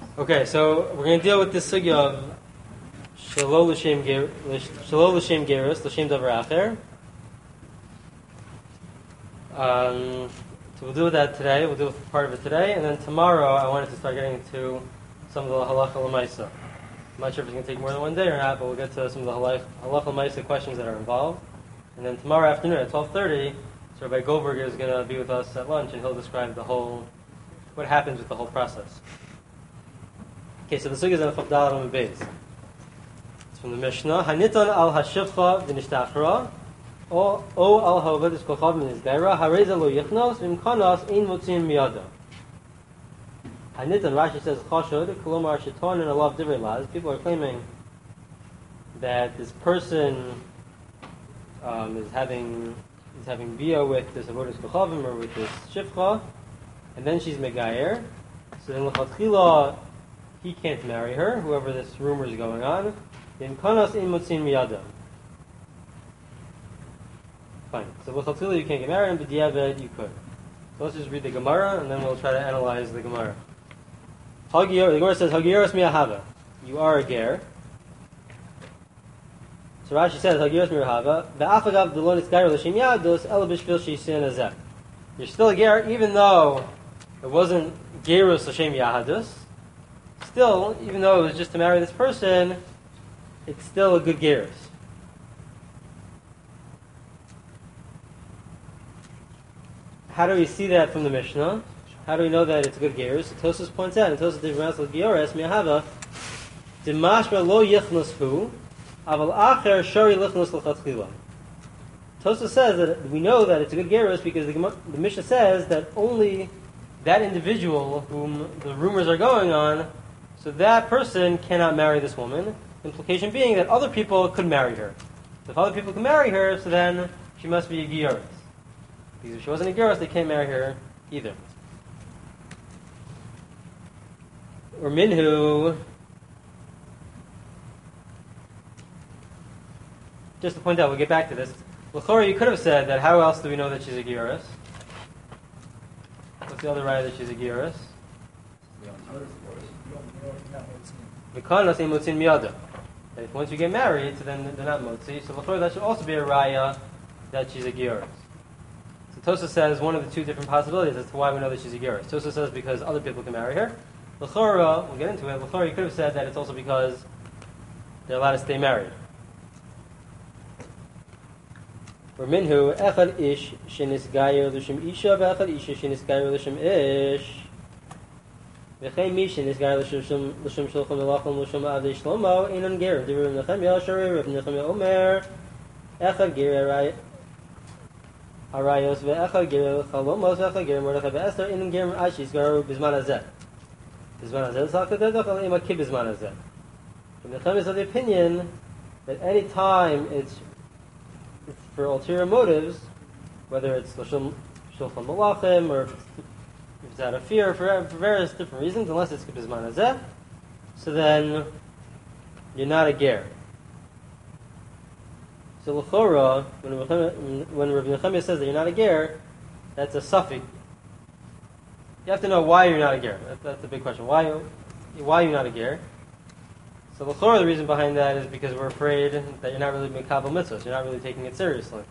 Okay, so we're going to deal with this sugya of Shalol L'Shem Gerus, L'Shem Davar Acher. So we'll do that today, we'll do part of it today, and then tomorrow I wanted to start getting into some of the halacha l'maisa. I'm not sure if it's going to take more than one day or not, but we'll get to some of the halacha l'maisa questions that are involved. And then tomorrow afternoon at 12:30, so Rabbi Goldberg is going to be with us at lunch, and he'll describe what happens with the whole process. Okay, so the sugya is on Chavdal Amud Beis. It's from the Mishnah. Haniton al hashivcha v'nishtachra, o al ha'oved eskolchav v'nisgaira, hareza lo yichnos v'imkanos ein motzim miyada. Haniton, Rashi says, chashod, kolomar sheton and a lot of divrei laz. People are claiming that this person is having bia with this avodas kolchavim or with this shivcha, and then she's megayer. So then l'chatchila he can't marry her, whoever this rumor is going on. In kanas in motzin miyada. Fine. So l'chatchila you can't get married, but diavad you could. So let's just read the Gemara, and then we'll try to analyze the Gemara. The Gemara says, Hagieros mi'ahava. You are a ger. So Rashi says, Hagieros mi'ahava. Ve'afagav d'lo nitzgair l'shem yados ela b'shvil she'isen azeh. You're still a ger, even though it wasn't gerus l'shem yahadus. Still, even though it was just to marry this person, it's still a good gerus. How do we see that from the Mishnah? How do we know that it's a good gerus? Tosfos points out, and Tosfos different gerus mi'ahava, dimashma lo yichnos hu, aval acher shari lichnos l'chatchila. Tosfos says that we know that it's a good gerus because the Mishnah says that only that individual whom the rumors are going on, so that person cannot marry this woman. Implication being that other people could marry her. So if other people can marry her, so then she must be a giyurus. Because if she wasn't a giyurus, they can't marry her either. Or minhu. Just to point out, we'll get back to this. L'chora, you could have said that how else do we know that she's a giyurus? What's the other right that she's a giyurus? If once you get married, so then they're not motzi. So l'chora, that should also be a raya that she's a giyurus. So Tosfos says one of the two different possibilities as to why we know that she's a giyurus. Tosfos says because other people can marry her. L'chora, we'll get into it. L'chora, you could have said that it's also because they're allowed to stay married. Or minhu echad ish shenisgayer l'shem isha ve'echad isha shenisgayer l'shem ish. V'chei mi shenisgayer l'shem shulchan melachim l'shem avdei shlomo einon ger. Divrei Rav Nechemya shari Rav Nechemya omer echad ger arayos ve'echad ger chalomos ve'echad ger mordechai ve'esther einon ger ashis garu bizman hazeh. Bizman hazeh l'sakta dedach al ema ki bizman hazeh. Rav Nechemya is of the opinion that any time it's for ulterior motives, whether it's shulchan malachim or if it's out of fear for various different reasons, unless it's bizman hazeh, so then you're not a ger. So l'chora, when Rav Nechemya says that you're not a ger, that's a suffix. You have to know why you're not a ger. That's the big question. Why are you not a ger? So l'chora, the reason behind that is because we're afraid that you're not really mekabel mitzvahs. You're not really taking it seriously.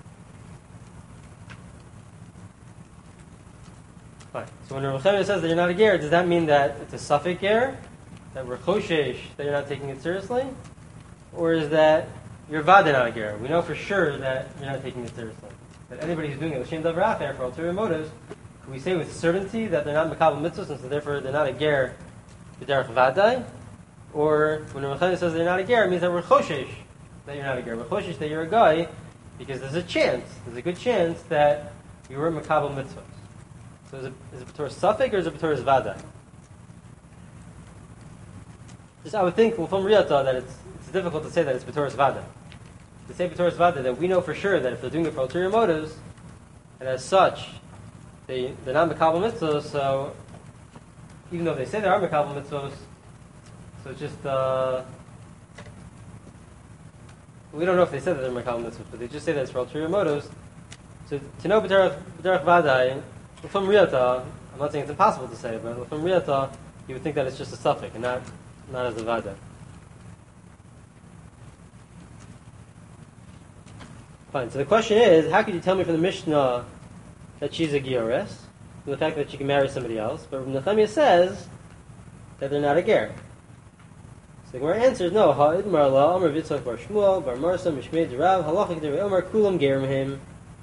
Fine. So when Rav Nechemya says that you're not a ger, does that mean that it's a suffix ger? That we're choshesh, that you're not taking it seriously? Or is that you're vada not a ger? We know for sure that you're not taking it seriously. That anybody who's doing it, l'shem davar acher, for ulterior motives, can we say with certainty that they're not mekabel mitzvahs, and so therefore they're not a ger b'derech vadai? Or when Rav Nechemya says that you're not a ger, it means that we're choshesh that you're not a ger. We're choshesh that you're a guy because there's a good chance that you were mekabel mitzvahs. So is it b'torah suffix or is it b'torah vadai? Just I would think from Riyata that it's difficult to say that it's b'torah vadai. To say b'torah vadai that we know for sure that if they're doing it for ulterior motives, and as such they're not mekabel mitzvahs, so even though they say they are mekabel mitzvahs, so it's just, we don't know if they said that they're mekabel mitzvahs, but they just say that it's for ulterior motives. So to know b'derech vadai, from Riyata, I'm not saying it's impossible to say, but from Riyata, you would think that it's just a suffix and not as a vada. Fine. So the question is, how could you tell me from the Mishnah that she's a Giores, from the fact that she can marry somebody else, but Nechemia says that they're not a ger? So the Gemara answers, no. Ha'id marla, Amar Vitzach bar Shmuel, bar Marsa, Mishmei Derav, Halachik Derei Omar, Kulam gerim him.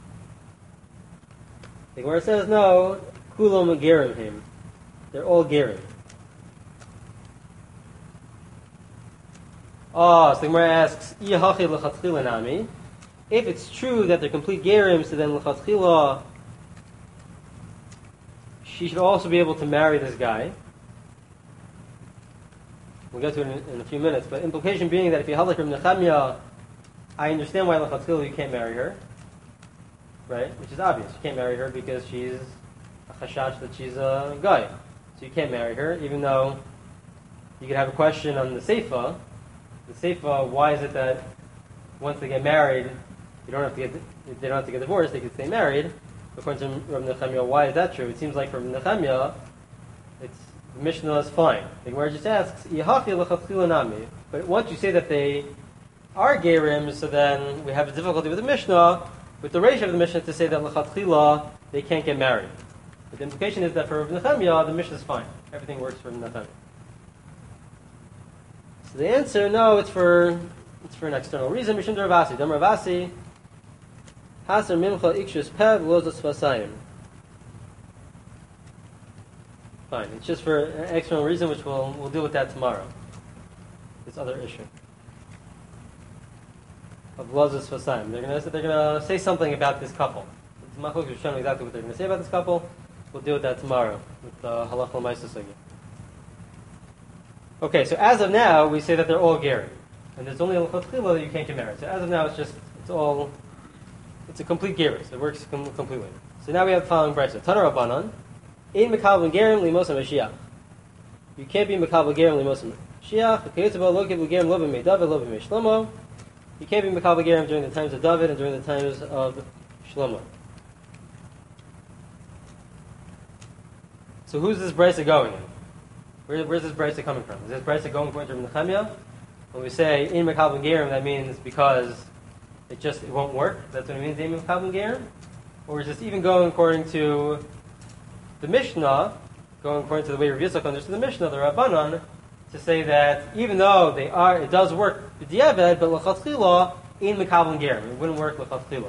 The Gemara says, no, Kulam gerim him. They're all gerim. So the Gemara asks, Iyahachi l'chatchila nami. If it's true that they're complete gerim, so then l'chatchila, she should also be able to marry this guy. We'll get to it in a few minutes, but implication being that if you have like Nechemia, I understand why l'chatchila you can't marry her, right? Which is obvious. You can't marry her because she's a chashash that she's a guy. So you can't marry her, even though you could have a question on the Seifa. The Seifa, why is it that once they get married, they don't have to get divorced, they can stay married? According to Rav Nechemia, why is that true? It seems like for Nechemia, the Mishnah is fine. The Gemara just asks, but once you say that they are gerim, so then we have a difficulty with the Mishnah, with the ratio of the Mishnah to say that l'chatchila they can't get married. But the implication is that for Rav Nechemia, the Mishnah is fine. Everything works for Rav Nechemia. So the answer, no, it's for an external reason. Mishum Ravasi, Dam Ravasi, Haser Mimcha Ikshus Pev Lozos Vasayim. Fine, it's just for an external reason, which we'll deal with that tomorrow. This other issue of Lozos Vasayim. They're gonna say something about this couple. It's Machlok is showing exactly what they're gonna say about this couple. We'll deal with that tomorrow with Halach L'Maisa Sugya. Okay, so as of now, we say that they're all Gary. And there's only a l'chatchila that you can't get married. So as of now, it's a complete Gary. So it works completely. So now we have the following brisa. Tana Rabbanan, Ein Mekabel Gerim Limos HaMashiach. You can't be Mekabel Gerim Limos HaMashiach. V'kayotzav lo kibul Gerim lo b'mei David lo b'mei Shlomo. You can't be Mekabel Gerim during the times of David and during the times of Shlomo. So who's this brisa going in? Where's this brisa coming from? Is this brisa going according to Nechemia? When we say in Mekabel Gerim, that means because it won't work. That's what it means, in Mekabel Gerim. Or is this even going according to the Mishnah, going according to the way Rav Yitzchak understood the Mishnah, the Rabbanan, to say that even though it does work b'diavad, but l'chatchila in Mekabel Gerim, it wouldn't work l'chatchila.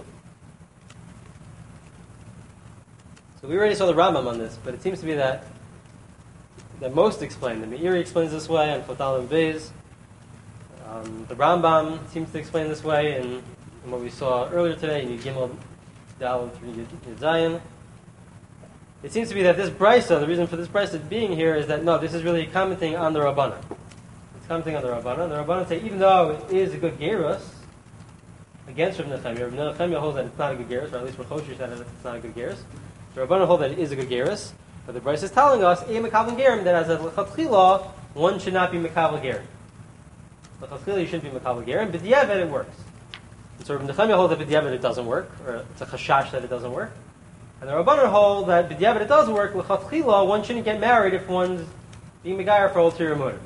So we already saw the Rambam on this, but it seems to be that most explain. The Meiri explains this way on Chotal and Beis. The Rambam seems to explain this way in what we saw earlier today in Yud Gimel Dal 3 Yud Zayin. It seems to be that this brisa, the reason for this brisa being here is that no, this is really commenting on the Rabbanan. It's commenting on the Rabbanan. The Rabbanan say even though it is a good gerus against Rav Nechemia, Rav Nechemia holds that it's not a good gerus, or at least Rav Chosher said that it's not a good gerus. The Rabbanan hold that it is a good gerus. But the Bryce is telling us, Mekabel Gerim, that as a l'chatchila, one should not be Mekabel Gerim. L'chatchila, you shouldn't be Mekabel Gerim. B'diavad, it works. And so Rav Nechemia holds that b'diavad it doesn't work, or it's a chashash that it doesn't work. And the Rabbanan hold that b'diavad it does work. L'chatchila, one shouldn't get married if one's being megayer for ulterior motives.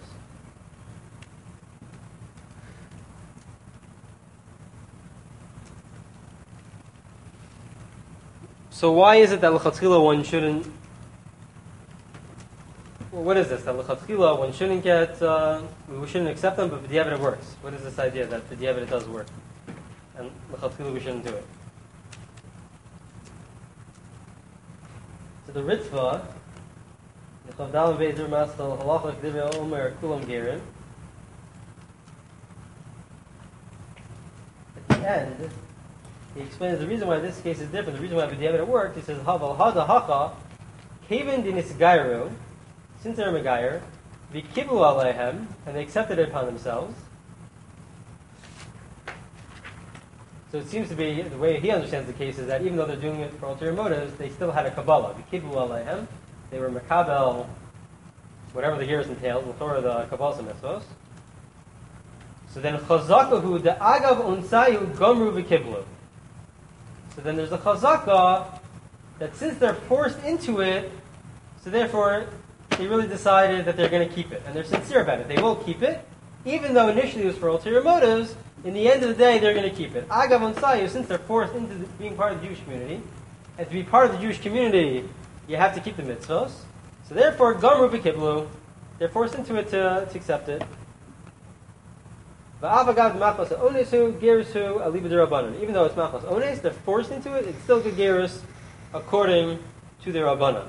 So why is it that l'chatchila one shouldn't? Well, what is this? That l'chatchila one shouldn't get, we shouldn't accept them, but b'diavad it works. What is this idea that b'diavad it does work, and l'chatchila we shouldn't do it? So the Ritva, Yechavdal Veizer Masal Halacha K'divya Omer Kulam Gerim. At the end, he explains the reason why this case is different. The reason why b'diavad it worked. He says Haval Hada Hacha Kevin Dinisgairu. Since they're Megayer, V'kiblu Aleihem, and they accepted it upon themselves. So it seems to be, the way he understands the case is that even though they're doing it for ulterior motives, they still had a Kabbalah. V'kiblu Aleihem, they were Mekabel, whatever the years entailed, L'Torah the Kabbalah Mitzvos. So then Chazakahu, the Agav Unsayu Gomru V'kiblu. So then there's a Chazaka that since they're forced into it, so therefore they really decided that they're going to keep it, and they're sincere about it. They will keep it, even though initially it was for ulterior motives. In the end of the day, they're going to keep it. Agav and Sayu, since they're forced into being part of the Jewish community, and to be part of the Jewish community, you have to keep the mitzvos. So therefore, Gamru b'kiblu, they're forced into it to accept it. Even though it's machlas ones, they're forced into it. It's still good gerus according to their rabbanan.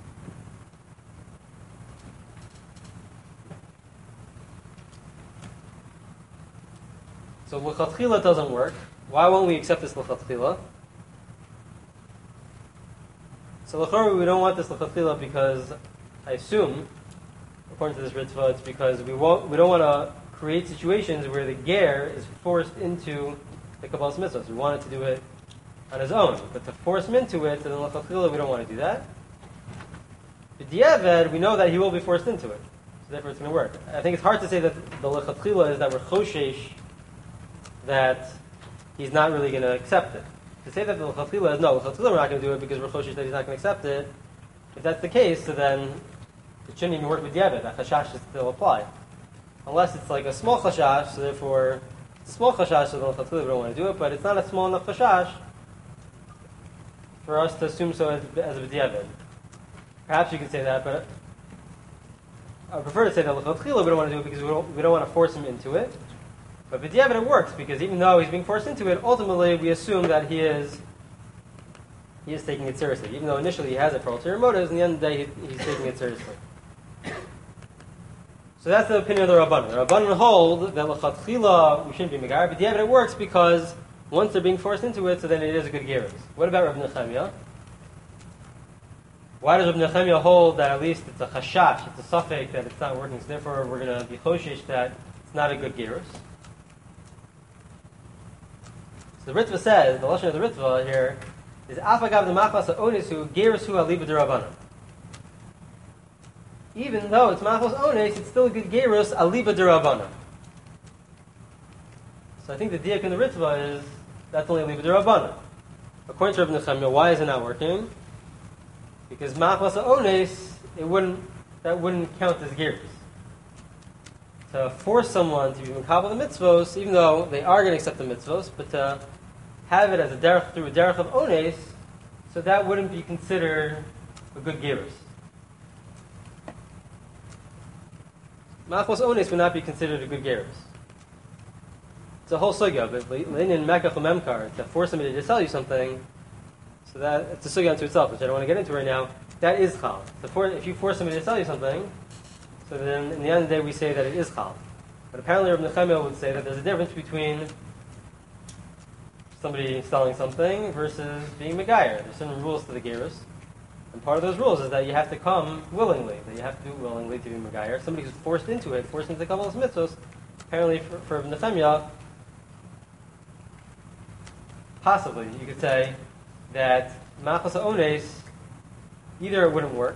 So l'chatchila doesn't work. Why won't we accept this l'chatchila? So l'chorah we don't want this l'chatchila because I assume, according to this ritzvah, it's because we don't want to create situations where the ger is forced into the Kabbalah's mitzvahs. We want it to do it on his own, but to force him into it, then l'chatchila we don't want to do that. B'diavad, we know that he will be forced into it, so therefore it's going to work. I think it's hard to say that the l'chatchila is that we're choshesh that he's not really going to accept it. To say that the l'chatchila is no, l'chatchila we're not going to do it because we're choshesh that he's not going to accept it. If that's the case, so then it shouldn't even work with Diavad. That chashash should still apply. Unless it's like a small chashash, so therefore it's a small chashash, so the l'chatchila we don't want to do it, but it's not a small enough chashash for us to assume so as a Diavad. Perhaps you could say that, but I prefer to say that l'chatchila we don't want to do it because we don't want to force him into it. But b'diavad it works because even though he's being forced into it, ultimately we assume that he is taking it seriously. Even though initially he has it for ulterior motives, in the end of the day he's taking it seriously. So that's the opinion of the Rabbanan. The Rabbanan hold that l'chatchila we shouldn't be megar, but b'diavad it works because once they're being forced into it, so then it is a good gerus. What about Rav Nechemia? Why does Rav Nechemia hold that at least it's a chashash, it's a suffix that it's not working, so therefore we're going to be choshesh that it's not a good gerus? So the Ritva says, the lashon of the Ritva here is afagav the machlas ha'onisu gerusu aliba d'Rabbanan. Even though it's machlas ones, it's still a good gerus aliba d'Rabbanan. So I think the diak in the Ritva is that's only aliba d'Rabbanan. According to Rav Nechemia, why is it not working? Because machlas ha'ones, that wouldn't count as gerus. To force someone to be mekabel the mitzvos, even though they are going to accept the mitzvos, but to have it as a derech through a derech of ones, so that wouldn't be considered a good gerus. Machlos ones would not be considered a good gerus. It's a whole sugya, but in mekach memkar, to force somebody to sell you something, so that it's a sugya unto itself, which I don't want to get into right now. That is chal. If you force somebody to sell you something, so then, in the end of the day, we say that it is chal. But apparently, Rav Nechemia would say that there's a difference between somebody selling something versus being megayer. There's certain rules to the gerus, and part of those rules is that you have to come willingly. That you have to do it willingly to be megayer. Somebody who's forced into it, forced into the Kabbalah's mitzvos, apparently for Rav Nechemia, possibly you could say that machlas ones either it wouldn't work.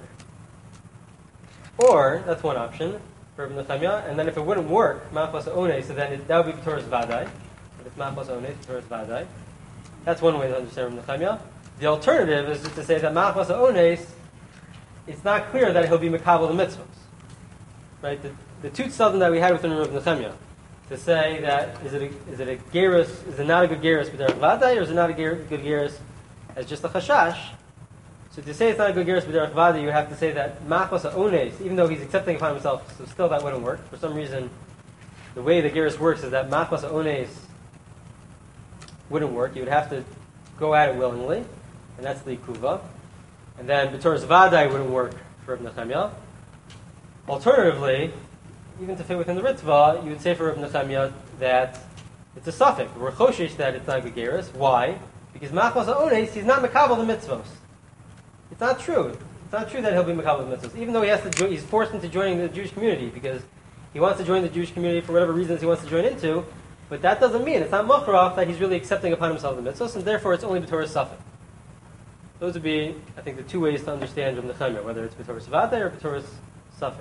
Or, that's one option for Rav Nechemia, and then if it wouldn't work, machlas ones, so then that would be b'toras vadai. If it's machlas ones, b'toras vadai. That's one way to understand Rav Nechemia. The alternative is just to say that machlas ones, it's not clear that he'll be mekabel the mitzvahs. Right? The two tzadim that we had within Rav Nechemia, to say that is it a gerus, is it not a good gerus b'toras vadai, or is it not a good gerus as just a chashash? So to say it's not a good gerus b'derech vada, you have to say that machlas ones, even though he's accepting upon himself, so still that wouldn't work. For some reason, the way the gerus works is that machlas ones wouldn't work. You would have to go at it willingly, and that's the ikuva. And then b'toras vada wouldn't work for Rav Nechemia. Alternatively, even to fit within the Ritva, you would say for Rav Nechemia that it's a suffix. We're choshesh that it's not a good gerus. Why? Because machlas ones, he's not mekabel the mitzvos. It's not true. It's not true that he'll be mekabel the mitzvahs, even though he's forced into joining the Jewish community because he wants to join the Jewish community for whatever reasons he wants to join into. But that doesn't mean it's not machrach that he's really accepting upon himself the mitzvahs, and therefore it's only b'toras safek. Those would be, I think, the two ways to understand Rav Nechemia, whether it's b'toras vadai or b'toras safek.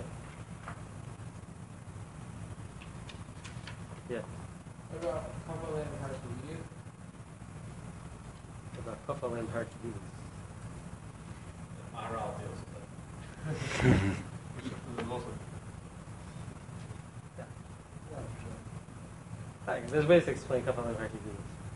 Yeah. What about Kafal and Harshadiyah? About kafal and harshadiyah. Maharal deals with it. also. There's ways to explain Kafal and Harki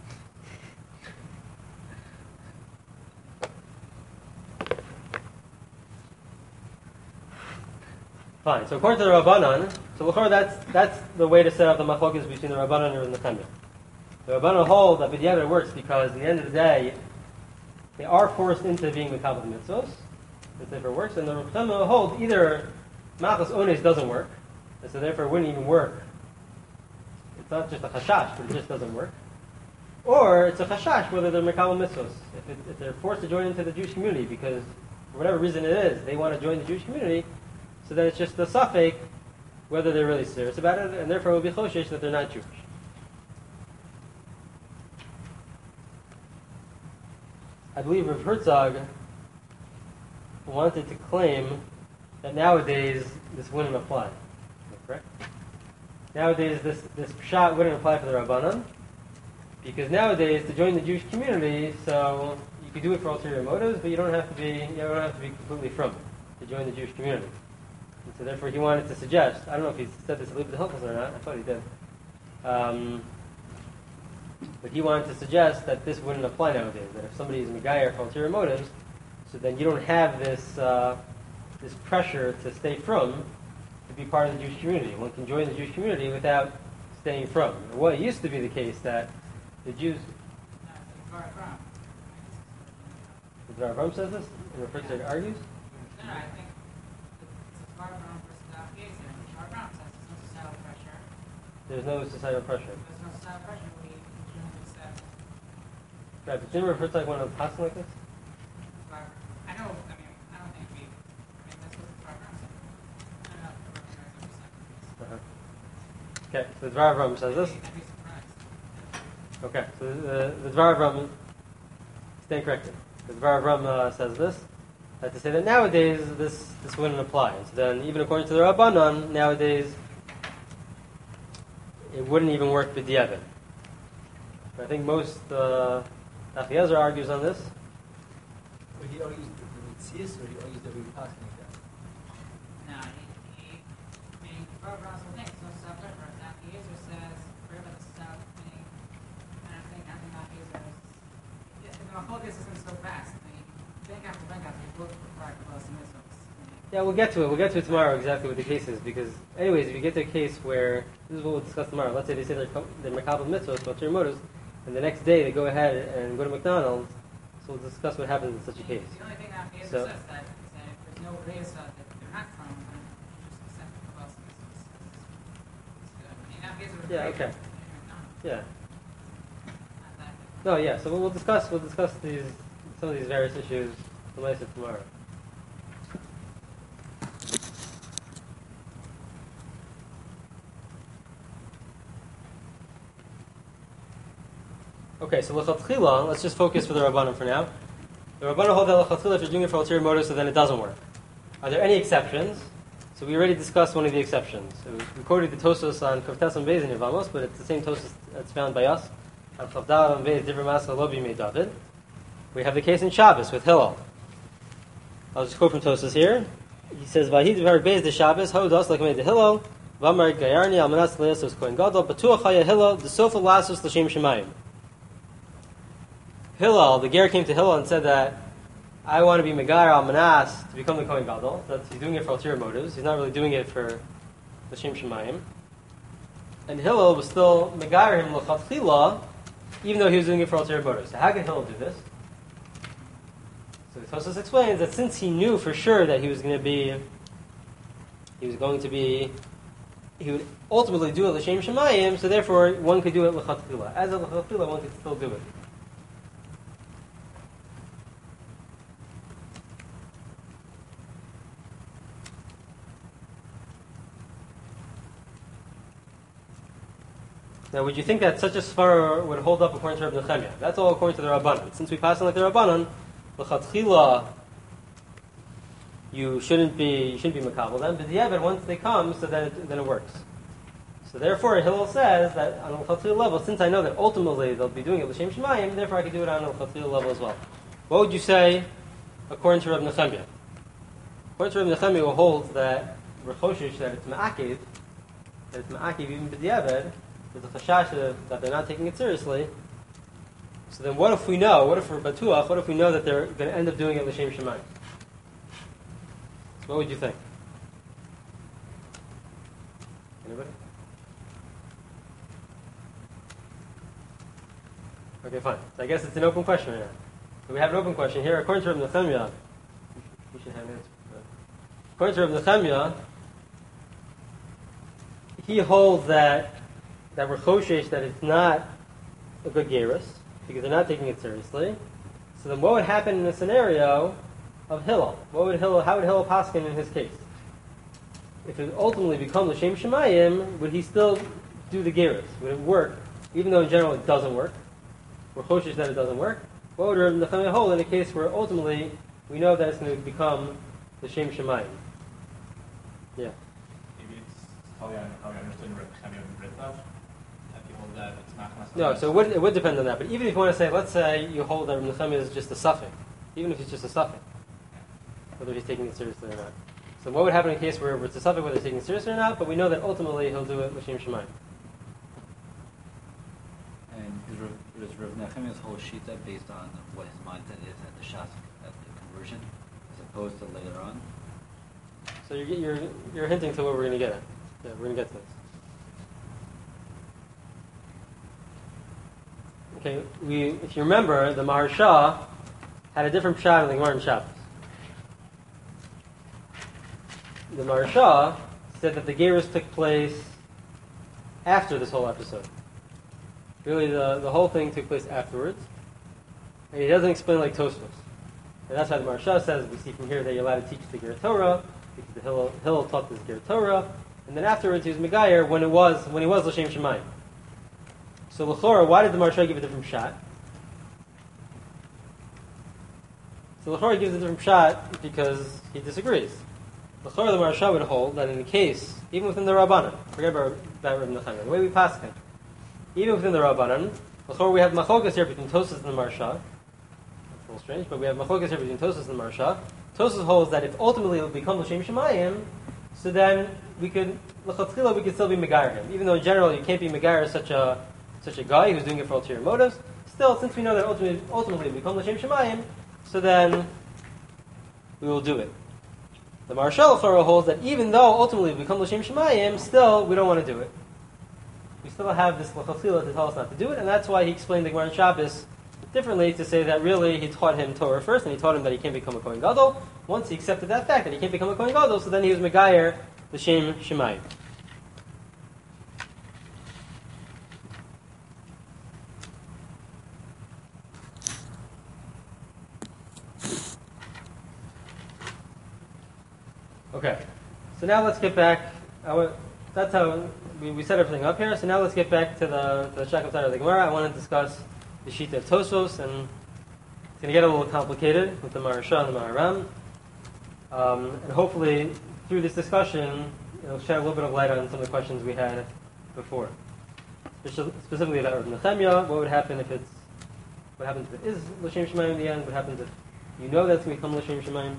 Fine. So according to the Rabbanan, that's the way to set up the machlokes between the Rabbanan and the Nechemia. The Rabbanan hold that b'diavad works because at the end of the day, they are forced into being Mekabel mitzvos. It therefore works, and the Nechemia hold either Machas Ones doesn't work, and so therefore it wouldn't even work. It's not just a chashash, but it just doesn't work. Or it's a chashash whether they're Mekabel mitzvos. If they're forced to join into the Jewish community because for whatever reason it is, they want to join the Jewish community, so then it's just a suffix whether they're really serious about it, and therefore it will be choshesh that they're not Jewish. I believe Rav Herzog wanted to claim that nowadays this wouldn't apply. Is that correct? Nowadays this pshat wouldn't apply for the Rabbanan, because nowadays to join the Jewish community, so you could do it for ulterior motives, but you don't have to be completely from it to join the Jewish community. And so therefore he wanted to suggest, I don't know if he said this a little bit helpful or not, I thought he did. But he wanted to suggest that this wouldn't apply nowadays, that if somebody is Megayer for ulterior motives, so then you don't have this pressure to stay from, to be part of the Jewish community. One can join the Jewish community without staying from. Well, it used to be the case that the Jews... The Dvar says this? And Rav Herzog argues? No, I think it's far from versus Dvar says there's no societal pressure. There's no societal pressure. There's no societal pressure. We generally accept. Right, but didn't Rav Herzog want to pass like this? I don't think we. That's what the Dvar says. I don't know if the Dvar says Okay, so the Dvar Avram says this. I'd be surprised. Okay, so the Dvar Avram, stand corrected. The Dvar Avram says this. To say that nowadays this wouldn't apply. So then, even according to the Rabbanan, nowadays it wouldn't even work with Diavad. I think most Eliezer argues on this. But he argues the Mitzias, or he argues that we pass like that? No, meaning Dvar also thinks no societal pressure. Eliezer says, forget about the societal thing. And I think Eliezer is. The machlokes isn't so fast. Yeah, we'll get to it. We'll get to it tomorrow exactly what the case is, because anyways, if you get to a case where, this is what we'll discuss tomorrow, let's say they say they're Mekabel mitzvos, ulterior motives, and the next day they go ahead and go to McDonald's, so we'll discuss what happens in such a case. The only thing that Eliezer says that is that if there's no reisa that they're not from, then you just accept the Kabbalah mitzvos. Yeah, okay. McDonald's. Yeah. Not that big. No, yeah, so we'll discuss some of these various issues tomorrow. Okay, so l'chatchila, let's just focus for the Rabbanan for now. The Rabbanan hold that l'chatchila, if you're doing it for ulterior motives, so then it doesn't work. Are there any exceptions? So we already discussed one of the exceptions. We quoted the Tosos on Kavtes and Beis in Yevamos, but it's the same Tosos that's found by us. On Chavdal and Beis, Divrei Masa Lobi Mei David. We have the case in Shabbos with Hillel. I'll just quote from Tosos here. He says, "Vahid Dvar Beis de Shabbos Hodos like made the Hillel V'Amar Gayarni Almanas Leasos Kohen Gadol Batuach Haya Hillel the Sofa Lasos L'Shem Shemayim." Hillel, the Ger came to Hillel and said that I want to be Megar Almanas to become the Kohen Gadol. So he's doing it for ulterior motives. He's not really doing it for L'Shem Shemayim. And Hillel was still Megar him l'chatchila, even though he was doing it for ulterior motives. So how can Hillel do this? So Tosos explains that since he knew for sure that he would ultimately do it l'shem shemayim, so therefore one could do it l'chatchila. As a l'chatchila, one could still do it. Now, would you think that such a svara would hold up according to Rabbi Nechemia? That's all according to the Rabbanan. Since we pass on like the Rabbanan, l'chatchila, you shouldn't be makabel them, but yeah, but once they come, so then it works. So therefore, Hillel says that on a l'chatchila level, since I know that ultimately they'll be doing it l'shem shemayim, therefore I can do it on a l'chatchila level as well. What would you say according to Rabbi Nechemia? According to Rabbi Nechemia, who holds that we're choshish that it's ma'akiv, even b'diavad, there's a chashash that they're not taking it seriously. So then what if we know, what if we're batuach, what if we know that they're going to end up doing it l'shem shemayim? So what would you think? Anybody? Okay, fine. So I guess it's an open question right now. So we have an open question here. According to Rav Nechemia, we should have an answer. According to Rav Nechemia, he holds that we're choshesh that it's not a good gerus because they're not taking it seriously. So then, what would happen in the scenario of Hillel? How would Hillel paskin in his case? If it ultimately becomes l'shem shemayim, would he still do the gerus? Would it work, even though in general it doesn't work? We're choshesh that it doesn't work. What would Rav Nechemia hold in a case where ultimately we know that it's going to become l'shem shemayim? Yeah. Maybe it's how I understood Rav Nechemia and Britlav, that people that it's not going to. No, so it would depend on that. But even if you want to say, let's say you hold that Rav Nechemia is just a suffix, even if it's just a suffix, whether he's taking it seriously or not. So what would happen in a case where it's a suffix, whether he's taking it seriously or not, but we know that ultimately he'll do it l'shem shemayim. And is Rav Nechemia's whole shita based on what his mindset is at the shas, at the conversion, as opposed to later on? So you're hinting to what we're going to get at. Yeah, we're going to get to this. Okay, if you remember, the Maharsha had a different pshat in the Gemara in Shabbos. The Maharsha said that the gerus took place after this whole episode. Really, the whole thing took place afterwards. And he doesn't explain like Tosfos. And that's why the Maharsha says, we see from here that you're allowed to teach the Ger Torah, because the Hillel taught this Ger Torah, and then afterwards he was Megayer when he was L'Shem Shemayim. So L'chora, why did the Maharsha give a different shot? So L'chora gives a different shot because he disagrees. L'chora, the Maharsha would hold that in the case, even within the Rabbanan, forget about Rav Nechemia, the way we pass him, even within the Rabbanan, L'chora we have machokas here between Tosas and the Maharsha. That's a little strange, but we have machokas here between Tosas and the Maharsha. Tosas holds that if ultimately it will become L'Shem Shemayim, so then we could still be Megayer him. Even though in general you can't be Megayer such a guy who's doing it for ulterior motives, still, since we know that ultimately it will become L'Shem Shemayim, so then we will do it. The Maharsha L'chora holds that even though ultimately it will become L'Shem Shemayim, still we don't want to do it. We still have this l'chachila to tell us not to do it, and that's why he explained the Gemara in Shabbos differently, to say that really he taught him Torah first, and he taught him that he can't become a Kohen Gadol. Once he accepted that fact that he can't become a Kohen Gadol, so then he was Megayer l'shem shemayim. Okay, so now let's get back. That's how we set everything up here. So now let's get back to the Shakam side of the Gemara. I want to discuss the Shita of Tosfos, and it's going to get a little complicated with the Maharsha and the Maharam. And hopefully, through this discussion, it'll shed a little bit of light on some of the questions we had before. Specifically about Rav Nechemia, what happens if it is L'Shem Shemayim in the end? What happens if you know that's going to become L'Shem Shemayim?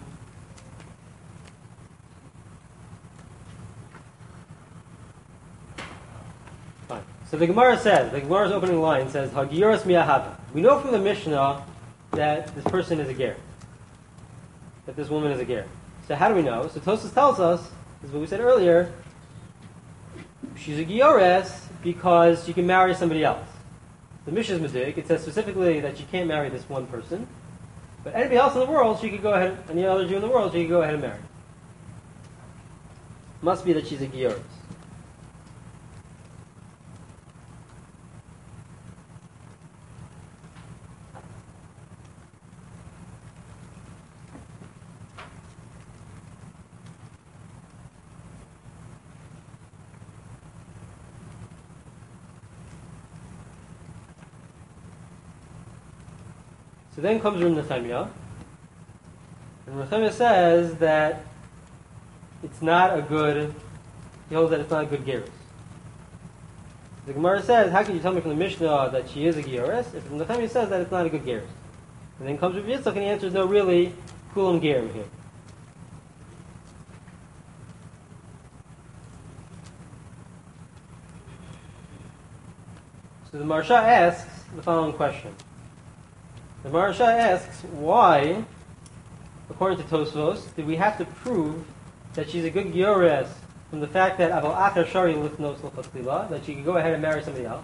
Fine. So the Gemara's opening line says, Hagioras mi'ahava. We know from the Mishnah that this person is a ger. That this woman is a ger. So how do we know? So Tosfos tells us, this is what we said earlier, she's a giores because she can marry somebody else. The Mishnah is Medik. It says specifically that she can't marry this one person, but anybody else in the world, she could go ahead, any other Jew in the world, she could go ahead and marry. Must be that she's a giores. So then comes Rav Nechemia, and Rav Nechemia says that it's not a good, he holds that it's not a good gerus. The Gemara says, how can you tell me from the Mishnah that she is a gerus if Rav Nechemia says that it's not a good gerus? And then comes Rav Yitzchak and he answers, no, really, kulam gerim here. So the Maharsha asks the following question. The Maharsha asks, why, according to Tosfos, did we have to prove that she's a good Giores from the fact that Aval Acher Shari Lifnos L'Chatchila, that she could go ahead and marry somebody else?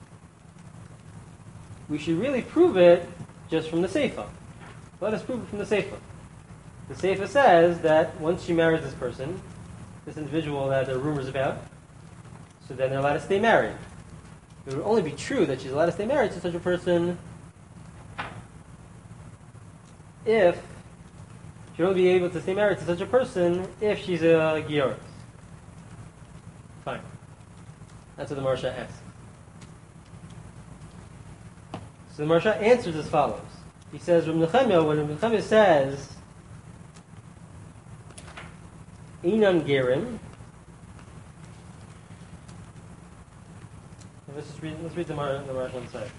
We should really prove it just from the Seifa. Let us prove it from the Seifa. The Seifa says that once she marries this person, this individual that there are rumors about, so then they're allowed to stay married. It would only be true that she's allowed to stay married to such a person if she would only be able to stay married to such a person if she's a Gioris. Fine. That's what the Maharsha asks. So the Maharsha answers as follows. He says, when Nechemia says, Einan Gerim, let's read the Maharsha on the side.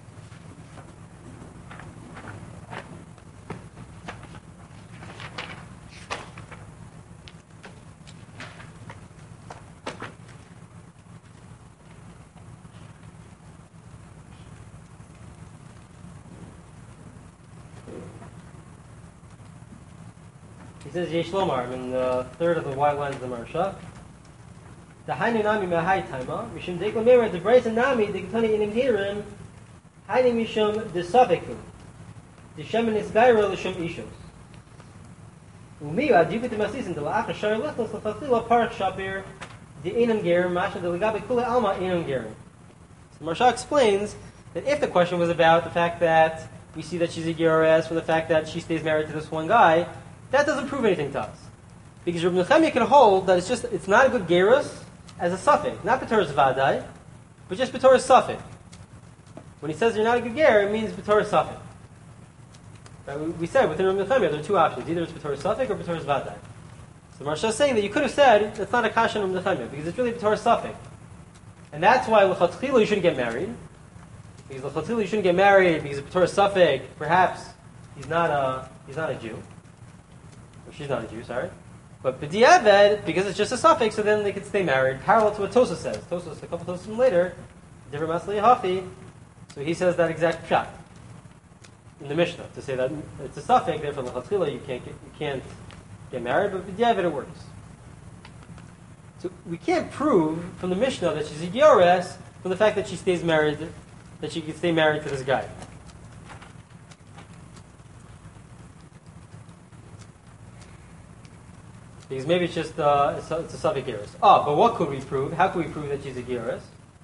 He says, Yesh Lomar, in the third of the wide lines of the Maharsha, the Hainu Nami Mehai Taima, Mishum Deklamera, the Bryce and Nami, the Ketani Inim Hirim, Hainu Mishum the Saveku, the Shemin is Gairo, the Shum Ishos. Umiya, Dibit the Masis, and the La'ach, Shari Lechos, the Fasila, Parak Shapir, the Inam Gerim, Masha, the Ligabe Kula Alma, Inam Gerim. So Maharsha explains that if the question was about the fact that we see that she's a Geras, from the fact that she stays married to this one guy, that doesn't prove anything to us. Because Rabbi Nechemia can hold that it's not a good gerus as a suffix. Not B'torah Vadai, but just B'torah suffix. When he says you're not a good ger, it means B'torah suffix. Right? We said within Rabbi Nechemia there are two options. Either it's B'torah suffix or B'torah Vadai. So Maharsha is saying that you could have said that's not a kasha in Rabbi Nechemia, because it's really B'torah suffix. And that's why L'chatchila you shouldn't get married. Because L'chatchila you shouldn't get married because B'torah suffix, perhaps he's not a Jew. She's not a Jew, sorry. But B'diavad, because it's just a suffix, so then they could stay married, parallel to what Tosfos says. Tosfos, a couple of Tosfos later, different Maslei Hafi, so he says that exact pshat in the Mishnah, to say that it's a suffix, therefore L'chatchila you can't get married, but B'diavad it works. So we can't prove from the Mishnah that she's a Giores from the fact that she stays married, that she could stay married to this guy. Because maybe it's just it's a suffix Geras. But what could we prove? How could we prove that she's a Geras?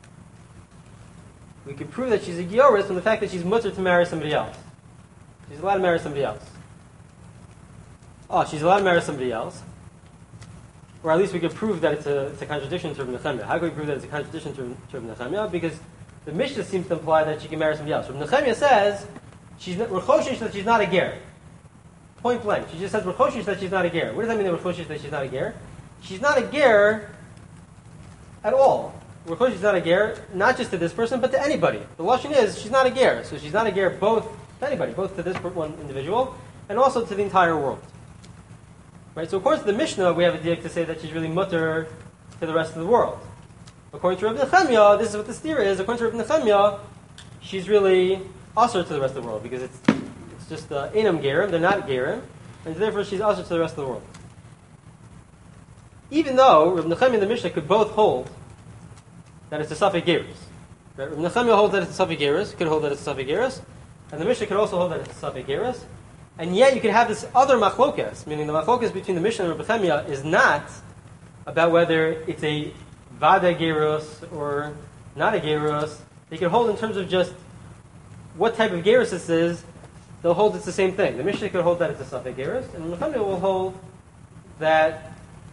We could prove that she's a Geras from the fact that she's mutter to marry somebody else. She's allowed to marry somebody else. She's allowed to marry somebody else. Or at least we could prove that it's a contradiction to Rabbi Nechemia. How can we prove that it's a contradiction to Rabbi Nechemia? Because the Mishnah seems to imply that she can marry somebody else. Rabbi Nechemia says we're choshish that she's not a ger. Point blank. She just says we're choshish that she's not a ger. What does that mean that we're choshish that she's not a ger? She's not a ger at all. We're choshish she's not a ger, not just to this person, but to anybody. The lashon is she's not a ger. So she's not a ger both to anybody, both to this one individual and also to the entire world. Right? So according to the Mishnah, we have a diak to say that she's really mutter to the rest of the world. According to Rabbi Nechemia, this is what the steer is. According to Rabbi Nechemia, she's really usher to the rest of the world because it's just inam gerim, they're not gerim, and therefore she's usher to the rest of the world. Even though Rabbi Nechemia and the Mishnah could both hold that it's a suffix gerus. Right? Rabbi Nechemia holds that it's a suffix gerus, could hold that it's a suffix gerus, and the Mishnah could also hold that it's a suffix gerus. And yet you could have this other machlokas, meaning the machlokas between the Mishnah and Rabbi Nechemia is not about whether it's a vada gerus or not a gerus. They could hold in terms of just what type of gerus this is. They'll hold it's the same thing. The Mishnah could hold that it's a suffix gerus, and Rabbi Nechemia will hold that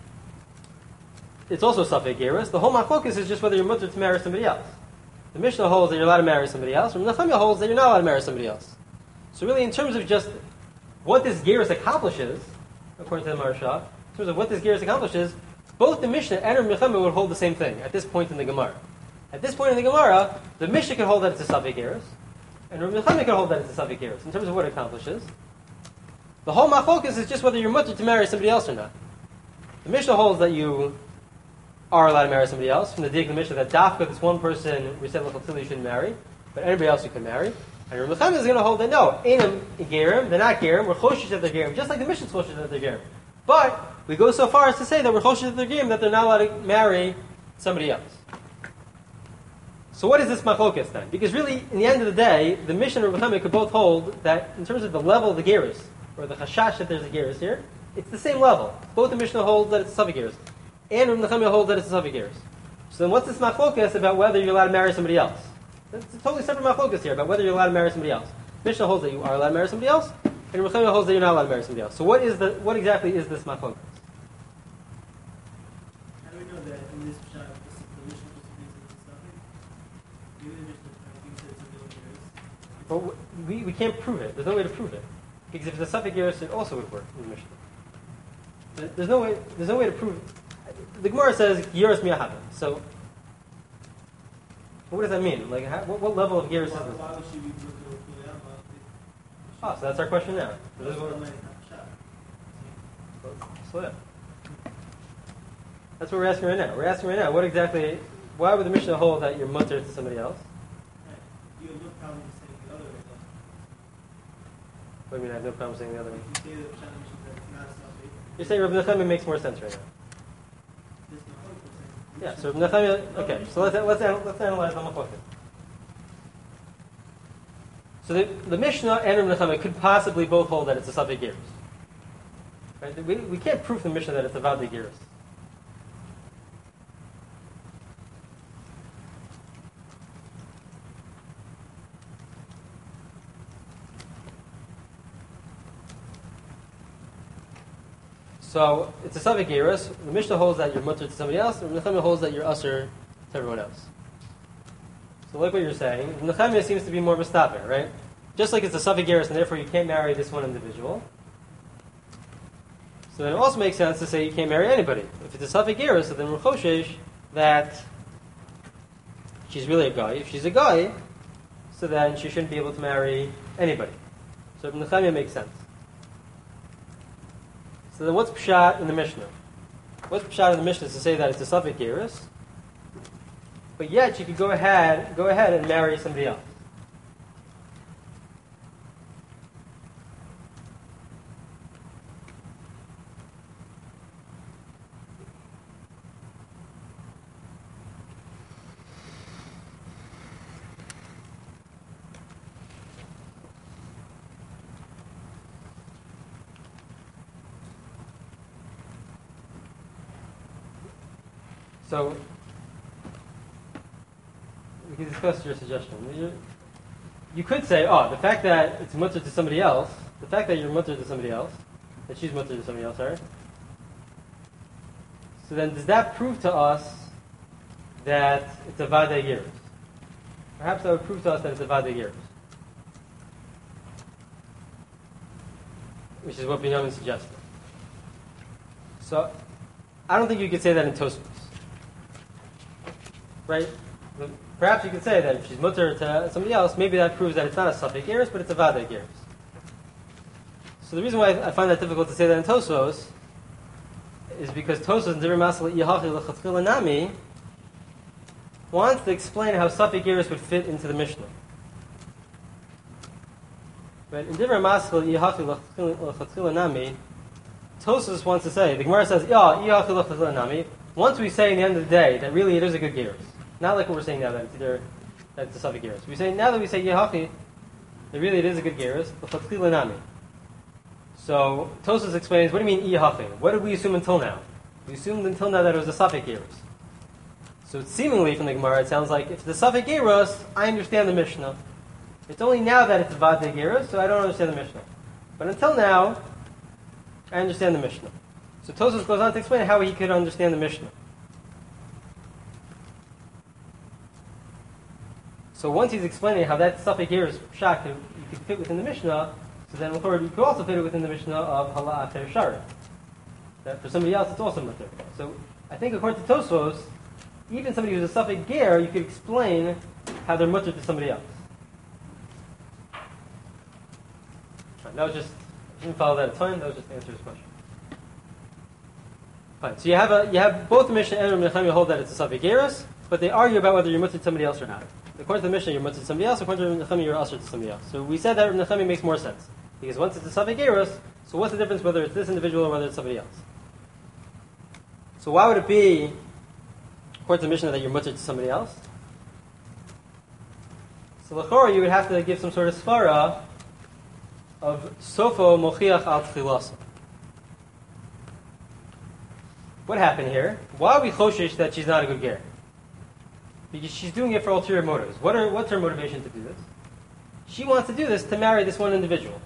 it's also suffix gerus. The whole machlokas is just whether you're mutter to marry somebody else. The Mishnah holds that you're allowed to marry somebody else. Rabbi Nechemia holds that you're not allowed to marry somebody else. So really, in terms of just what this gerus accomplishes, according to the Maharsha, in terms of what this gerus accomplishes, both the Mishnah and Rabbi Nechemia would hold the same thing at this point in the Gemara. At this point in the Gemara, the Mishnah can hold that it's a suffix gerus, and Rabbi Nechemia can hold that it's a suffix gerus in terms of what it accomplishes. The whole machlokas is just whether you're mutter to marry somebody else or not. The Mishnah holds that you are allowed to marry somebody else. From the Dik of the Mishnah that Dafka, this one person we said L'chotila you shouldn't marry, but anybody else you can marry. And Rav Nachman is going to hold that no, Einam Gerim, they're not Gerim, we're Choshish that they're Gerim, just like the Mishnah is Choshish that they're Gerim. But we go so far as to say that we're Choshish that they're Gerim, that they're not allowed to marry somebody else. So what is this machlokas then? Because really, in the end of the day, the Mishnah and Rav Nachman could both hold that in terms of the level of the Geras, or the Chashash that there's a Geras here, it's the same level. Both the Mishnah hold that it's a Safek Geras, and Rav Nachman hold that it's a Safek Geras. So then what's this machlokas about whether you're allowed to marry somebody else? It's a totally separate machlokas here about whether you're allowed to marry somebody else. Mishnah holds that you are allowed to marry somebody else, and Rav Nachman holds that you're not allowed to marry somebody else. So what exactly is this machlokas? How do we know that in this shot, the Mishnah just thinks it's a Safek? Even the Mishnah thinks it's a Bill Geras. But we can't prove it. There's no way to prove it. Because if it's a Safek Geras, it also would work in the Mishnah. But there's no way to prove it. The Gemara says Geras Miyahavim. So what does that mean? Like, what level of Geras is this? Why would she be looking to Kuliyama? Oh, so that's our question now. So yeah. That's what we're asking right now. We're asking right now, why would the Mishnah hold that you're mutter to somebody else? You have no problem saying the other way. What do you mean I have no problem saying the other way? If you say that Pshat Mishnah that it's not a Safek, You're saying Rav Nachman makes more sense right now. this Machlokas. Yeah, so Rav Nachman, okay, so let's analyze the Machlokas. So the Mishnah and Rav Nachman could possibly both hold that it's a Safek Geras. Right? We can't prove from the Mishnah that it's a Vadei Geras. So it's a Safek Geras. The Mishnah holds that you're mutter to somebody else, and Rav Nachman holds that you're usher to everyone else. So like what you're saying, Rav Nachman seems to be more mistaber, right? Just like it's a Safek Geras, and therefore you can't marry this one individual. So then it also makes sense to say you can't marry anybody. If it's a Safek Geras, so then we're choshesh that she's really a guy. If she's a guy, so then she shouldn't be able to marry anybody. So Rav Nachman makes sense. So then what's Pshat in the Mishnah? What's Pshat in the Mishnah is to say that it's a Safek Geras, but yet she could go ahead and marry somebody else. So, we can discuss your suggestion. You could say, the fact that it's mutter to somebody else, the fact that you're mutter to somebody else, that she's mutter to somebody else, sorry. So then does that prove to us that it's a Vadei Geras? Perhaps that would prove to us that it's a Vadei Geras. Which is what Binyamin suggested. So, I don't think you could say that in Tosfos. Right? Perhaps you could say that if she's mutter to somebody else, maybe that proves that it's not a Safek Geras, but it's a Vadei Geras. So the reason why I find that difficult to say that in Tosfos is because Tosfos in Divrei Masel Yihachi L'Chatchila Nami wants to explain how Safek Geras would fit into the Mishnah. But in Divrei Masel Yihachi L'Chatchila Nami, Tosfos wants to say, the Gemara says, Yihachi L'Chatchila Nami, once we say in the end of the day that really it is a good Geras. Not like what we're saying now that it's a Safek Geras. We say now that we say Yehachi, that really it is a good Geras, L'Chatchila Nami. So Tosfos explains, what do you mean Yehachi? What did we assume until now? We assumed until now that it was a Safek Geras. So seemingly from the Gemara, it sounds like if it's a Safek Geras, I understand the Mishnah. It's only now that it's a Vadei Geras, so I don't understand the Mishnah. But until now, I understand the Mishnah. So Tosfos goes on to explain how he could understand the Mishnah. So once he's explaining how that Safek Geras Pshat you could fit within the Mishnah, so then you could also fit it within the Mishnah of Hala Ater Shari. That for somebody else it's also mutter. So I think according to Tosfos, even somebody who's a Safek Ger, you could explain how they're mutter to somebody else. Right, that was just, I didn't follow that at the time, that was just to answer his question. Fine. So you have both the Mishnah and Rabbi Nechemia hold that it's a Safek Gerus, but they argue about whether you're mutter to somebody else or not. According to the Mishnah, you're mutter to somebody else. According to Rabbi Nechemia, you're usher to somebody else. So we said that Rabbi Nechemia makes more sense because once it's a Safek Gerus, so what's the difference whether it's this individual or whether it's somebody else? So why would it be, according to the Mishnah, that you're mutter to somebody else? So l'chora, you would have to give some sort of svara of sofo mochiach al tchilasa. What happened here? Why are we choshish that she's not a good ger? Because she's doing it for ulterior motives. What's her motivation to do this? She wants to do this to marry this one individual.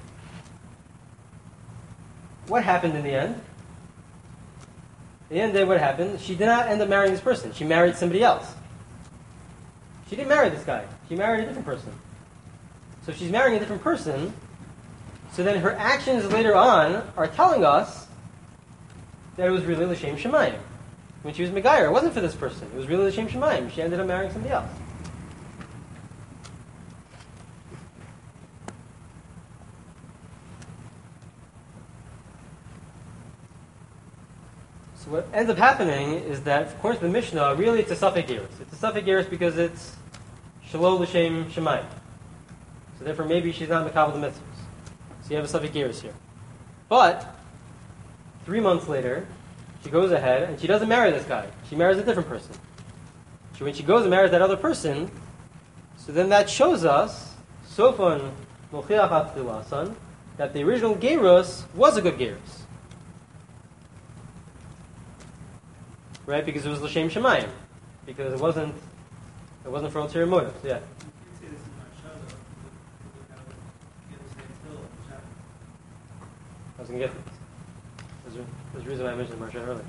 What happened in the end? In the end of what happened? She did not end up marrying this person. She married somebody else. She didn't marry this guy. She married a different person. So if she's marrying a different person, so then her actions later on are telling us that it was really l'shem shemayim. When she was Megayer, it wasn't for this person. It was really l'shem shemayim. She ended up marrying somebody else. So what ends up happening is that, according to the Mishnah, really it's a Safek Gerus. It's a Safek Gerus because it's Shalol l'shem shemayim. So therefore maybe she's not Mekabel the mitzvahs. So you have a Safek Gerus here. But 3 months later, she goes ahead and she doesn't marry this guy. She marries a different person. So when she goes and marries that other person, so then that shows us, Sofan Mochiach Atchilasan, that the original Gerus was a good Gerus. Right? Because it was L'Shem Shemayim. Because it wasn't for ulterior motives. Yeah. You can say this is Marsha, though. You have to get the same still of the I was going to get this. There's a reason why I mentioned Marsha earlier.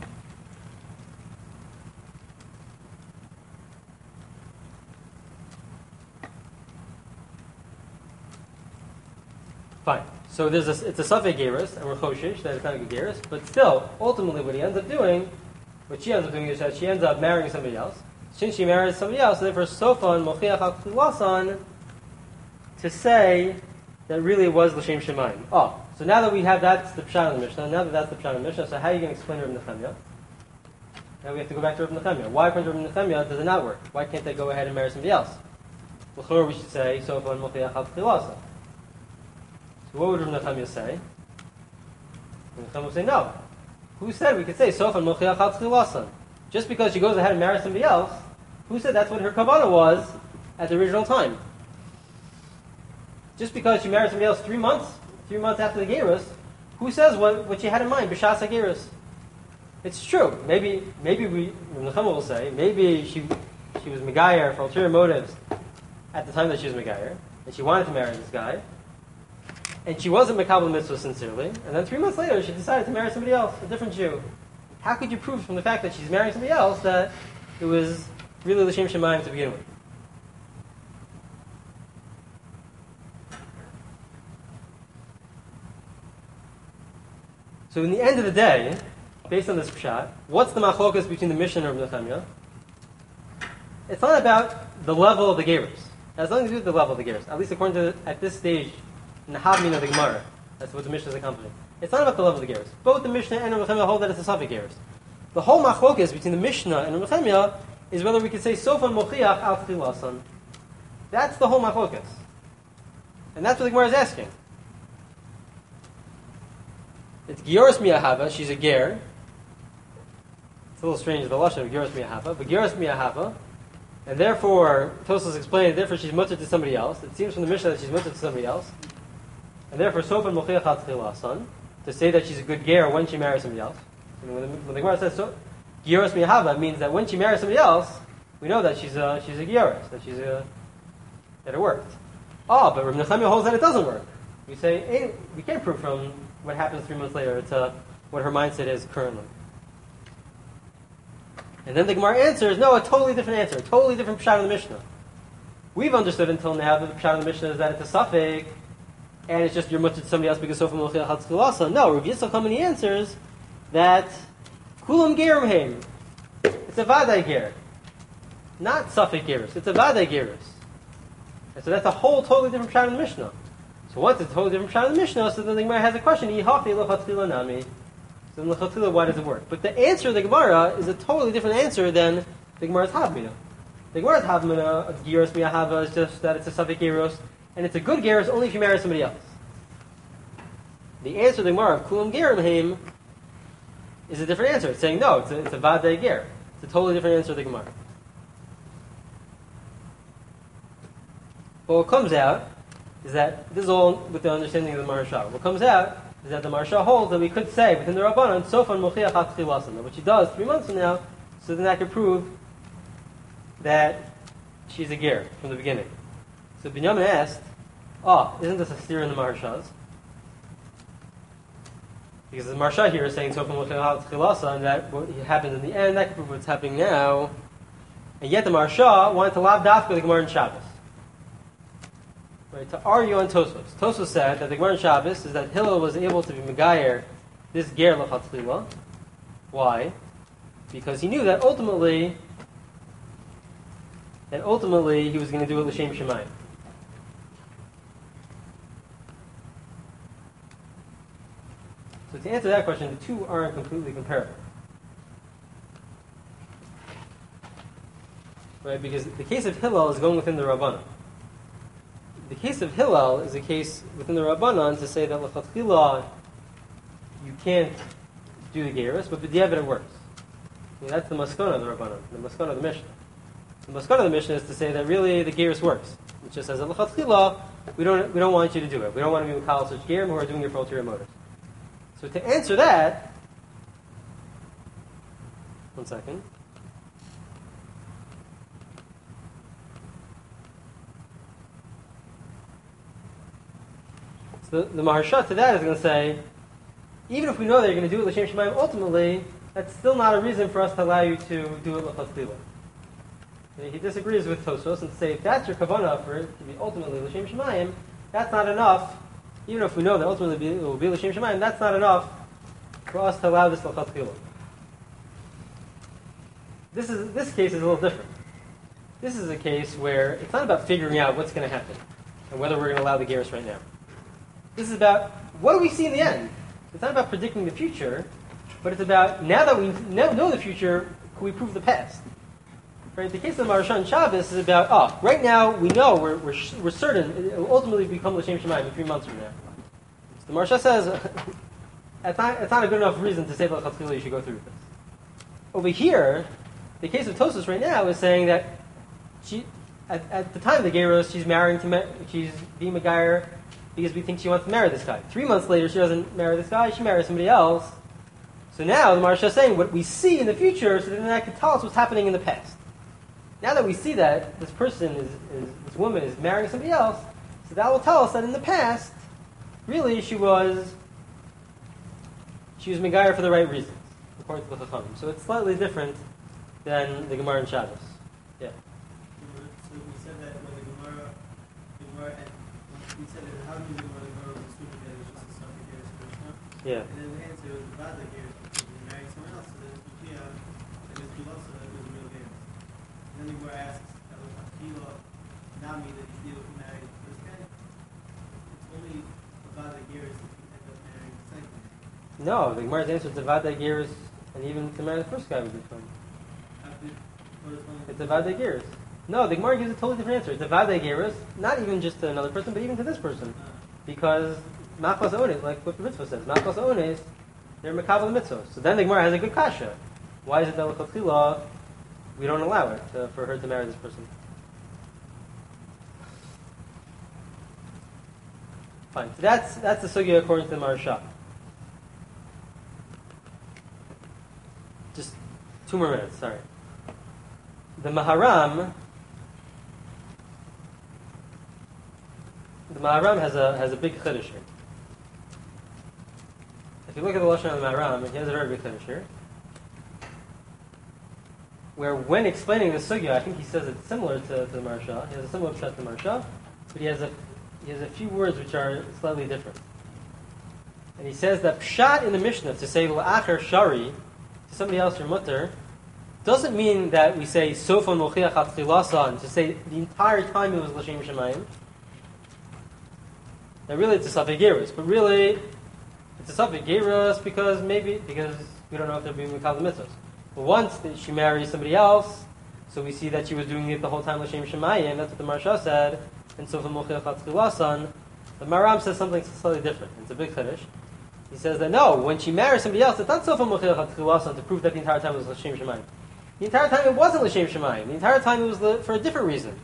Fine. So it's a Safek Gerus, and we're Choshish, that it's not a good Gerus, but still, ultimately what she ends up doing is that she ends up marrying somebody else. Since she marries somebody else, therefore Sofan Mochiach al Chilasan to say that really it was L'Shem Shemayim. Oh, so now that we have that's the Pshat in the Mishnah, now that that's the Pshat in the Mishnah, so how are you going to explain Rabbi Nechemia? Now we have to go back to Rabbi Nechemia. Why, according to Rabbi Nechemia, does it not work? Why can't they go ahead and marry somebody else? L'chor, we should say Sofan Mochiach al Chilasan. So what would Rabbi Nechemia say? Rabbi Nechemia would say no. Who said we could say Sofan Mochiach al Chilasan? Just because she goes ahead and marries somebody else, who said that's what her kavanah was at the original time? Just because she married somebody else 3 months after the Gerus, who says what she had in mind, B'shas HaGerus? It's true. Maybe Nechemia will say, maybe she was Megayer for ulterior motives at the time that she was Megayer, and she wanted to marry this guy, and she wasn't Mekabel Mitzvah sincerely, and then 3 months later she decided to marry somebody else, a different Jew. How could you prove from the fact that she's marrying somebody else that it was really L'Shem Shemayim to begin with? So in the end of the day, based on this pshat, what's the machlokas between the Mishnah and Rabbi Nechemia? It's not about the level of the Gerus. It has nothing to do with the level of the Gerus. At least according to, at this stage, in the Havmin of the Gemara. That's what the Mishnah is accompanying. It's not about the level of the Gerus. Both the Mishnah and Rabbi Nechemia hold that it's a Safek Gerus. The whole machlokas between the Mishnah and Rabbi Nechemia is whether we could say Sofan Mochiach al Chilasan. That's the whole machlokas. And that's what the Gemara is asking. It's Gioris Miyahava, she's a ger. It's a little strange, the lashon of Gioris Miyahava, but Gioris Miyahava, and therefore, Tosfos explained, therefore she's mutter to somebody else. It seems from the Mishnah that she's mutter to somebody else. And therefore, Sofan Mochiach al Chilasan, to say that she's a good ger when she marries somebody else. And when the Gemara says Gioris Miyahava, means that when she marries somebody else, we know that she's a Gioris, that it worked. Oh, but Rabbi Nechemia holds that it doesn't work. We say, hey, we can't prove from what happens 3 months later to what her mindset is currently. And then the Gemara answers, no, a totally different answer, a totally different pshat in the Mishnah. We've understood until now that the pshat in the Mishnah is that it's a Safek, and it's just you're mutter to somebody else because Sofan Mochiach al Chilasan. No, Rav Yitzchak Hamani answers that Kulam Gerim Heim. It's a Vadai Ger. Not Safek Gerus, it's a Vadai Gerus. And so that's a whole totally different pshat in the Mishnah. So once it's a totally different pshat in the Mishnah, so then the Gemara has a question, So then l'chatchila, why does it work? But the answer of the Gemara is a totally different answer than the Gemara's Havmina. The Gemara's Havmina of Geros Miyahava is just that it's a Safek Geros, and it's a good Geros only if you marry somebody else. The answer to the Gemara of Kulam Gerim Haim is a different answer. It's saying no, it's a Vadei Ger. It's a totally different answer to the Gemara. But what comes out is that this is all with the understanding of the Maharsha. What comes out is that the Maharsha holds that we could say within the Rabbanan, Sofan Mochiach HaTchilasan, what she does 3 months from now, so then I could prove that she's a ger from the beginning. So Binyamin asked, isn't this a steer in the Maharshas? Because the Maharsha here is saying Sofan Mochiach HaTchilasan, and that what happened in the end, that could prove what's happening now. And yet the Maharsha wanted to lav dafka the Gemara in Shabbos. Right, to argue on Tosfos. Tosfos said that the Gemara in Shabbos is that Hillel was able to be Megayer this ger l'chatchila. Why? Because he knew that ultimately he was going to do it l'shem shemayim. So to answer that question, the two aren't completely comparable. Right? Because the case of Hillel is going within the Rabbanan. The case of Hillel is a case within the Rabbanan to say that l'chatchila you can't do the gerus, but b'diavad it works. That's the maskana of the Rabbanan, the maskana of the Mishnah. The maskana of the Mishnah is to say that really the gerus works. It just says that l'chatchila we don't want you to do it. We don't want to be with kal such gerim who are doing it for ulterior motives. So to answer that, 1 second. So the Maharsha to that is going to say, even if we know that you're going to do it l'shem shemayim, ultimately, that's still not a reason for us to allow you to do it l'chatchila. He disagrees with Tosfos and say if that's your kavanah for it to be ultimately l'shem shemayim, that's not enough. Even if we know that ultimately it will be l'shem shemayim, that's not enough for us to allow this l'chatchila. This case is a little different. This is a case where it's not about figuring out what's going to happen and whether we're going to allow the gerus right now. This is about what do we see in the end. It's not about predicting the future, but it's about now that we know the future, can we prove the past? Right? The case of Maharsha and Shabbos is about right now we know we're certain it will ultimately become l'shem shemayim in 3 months from now. So the Maharsha says it's not a good enough reason to say that l'chatchila you should go through with this. Over here, the case of Tosfos right now is saying that she at the time of the geros she's being Megayer because we think she wants to marry this guy. 3 months later, she doesn't marry this guy, she marries somebody else. So now the Maharsha is saying what we see in the future, so then that can tell us what's happening in the past. Now that we see that this this woman is marrying somebody else, so that will tell us that in the past, really she was Megayer for the right reasons, according to the Chachamim. So it's slightly different than the Gemara in Shabbos. Yeah. So we said that when the Gemara we said that how do the Gemara was assuming that it was just a subject here first time? Yeah. And then the answer was the bad here because we married someone else, so then it's clear that it's below, so that it was real here. And then the Gemara asks, Akila, not mean that you married the first guy. It's only about the gears that you end up marrying the second guy. No, the Gemara's answer is Avad gears, and even to marry the first guy would be fine. It's Avad gears. No, the Gemara gives a totally different answer. It's Avad gears, not even just to another person, but even to this person. Because Machlas Ones, like what the mitzvah says, Machlas Ones, they're Mekabel mitzvah. So then the Gemara has a good kasha. Why is it that l'chatchila we don't allow it for her to marry this person? Fine. So that's the sugya according to the Maharsha. Just 2 more minutes. Sorry. The Maharam has a big chiddush here. If you look at the lashon of the Maharam, he has a very big chiddush here, where when explaining the sugya, I think he says it's similar to the Maharsha. He has a similar pshat to the Maharsha, but he has a few words which are slightly different. And he says that pshat in the Mishnah to say l'achar shari to somebody else your mutter doesn't mean that we say sofan mochiach hatchilasan to say the entire time it was l'shem shemayim. That really it's a safek gerus, but really it's It's a subject gerus because we don't know if they're being mikal the mitzvahs. But once that she marries somebody else, so we see that she was doing it the whole time l'shem shemayim. That's what the Maharsha said. And so for mochel chatzilasan, the Maram says something slightly different. It's a big chiddush. He says that no, when she marries somebody else, it's not so for mochel chatzilasan to prove that the entire time it was l'shem shemayim. The entire time it wasn't l'shem shemayim. The entire time it was for a different reason.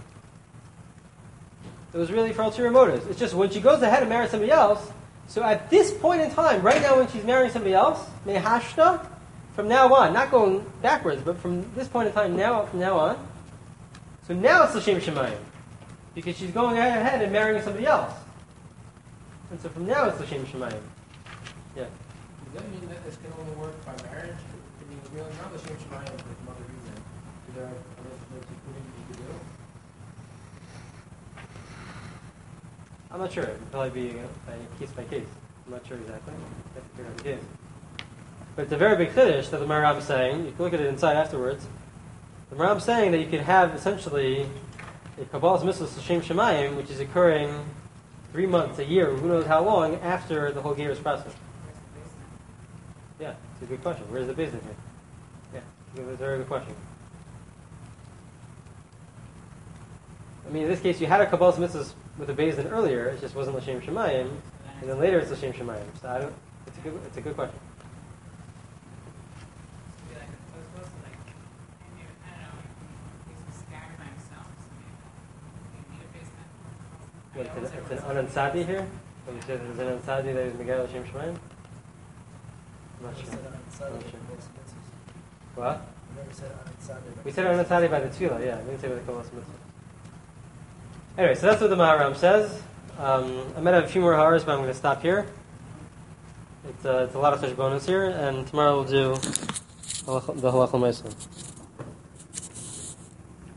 It was really for ulterior motives. It's just when she goes ahead and marries somebody else. So at this point in time, right now when she's marrying somebody else, mehashta, from now on, not going backwards, but from this point in time from now on. So now it's l'shem shemayim, because she's going ahead and marrying somebody else. And so from now it's l'shem shemayim. Yeah. Does that mean that this can only work by marriage? I mean, really not l'shem shemayim for some other reason. Is there other things you could do? I'm not sure. It would probably be case by case. I'm not sure exactly. You have to figure out the case. But it's a very big chiddush that the Maram is saying. You can look at it inside afterwards. The Maram is saying that you could have essentially a Kabbalah's mitzvah l'shem shemayim, which is occurring 3 months, a year, who knows how long, after the whole gerus process. Yeah, it's a good question. Where's the basin here? Yeah, it's a very good question. I mean, in this case, you had a Kabbalah's mitzvah with a basin earlier. It just wasn't l'shem shemayim, and then later it's l'shem shemayim. So it's a good question. What, it's an unansadi here? So you said there's an unansadi that is Megal Hashem Shemayim? I'm not sure. What? We said unansadi by the tefillah, yeah. We didn't say by the Kabbalah mitzvah. Anyway, so that's what the Maharam says. I might have a few more hours, but I'm going to stop here. It's a lot of such bonus here, and tomorrow we'll do the Halachah L'Maaseh.